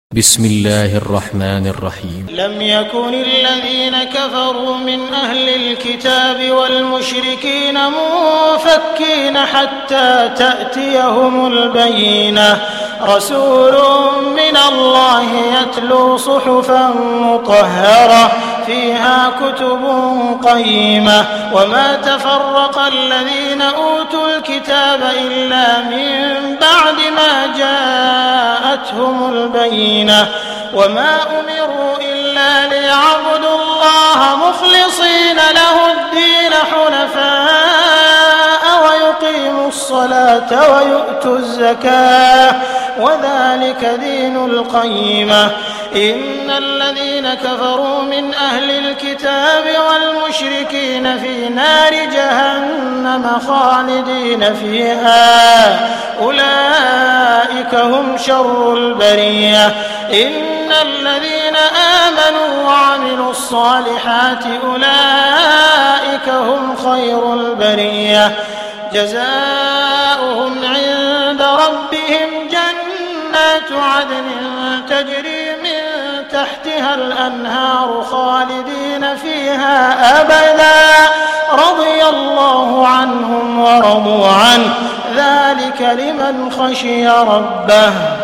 بسم الله الرحمن الرحيم. لم يكن الذين كفروا من أهل الكتاب والمشركين منفكين حتى تأتيهم البينة رسول من الله يتلو صحفا مطهرة فيها كتب قيمة وما تفرق الذين أوتوا الكتاب إلا من بعد ما جاءتهم البينة وما أمروا إلا ليعبدوا الله مخلصين له الدين حنفاء ويقيموا الصلاة ويؤتوا الزكاة وذلك دين القيمة. إن الذين كفروا من أهل الكتاب والمشركين في نار جهنم خالدين فيها أولئك هم شر البرية. إن الذين آمنوا وعملوا الصالحات أولئك هم خير البرية جزاؤهم عند ربهم جنات عدن تجري من تحتها الأنهار خالدين فيها أبدا رضي الله عنهم ورضوا عنه ذلك لمن خشي ربه.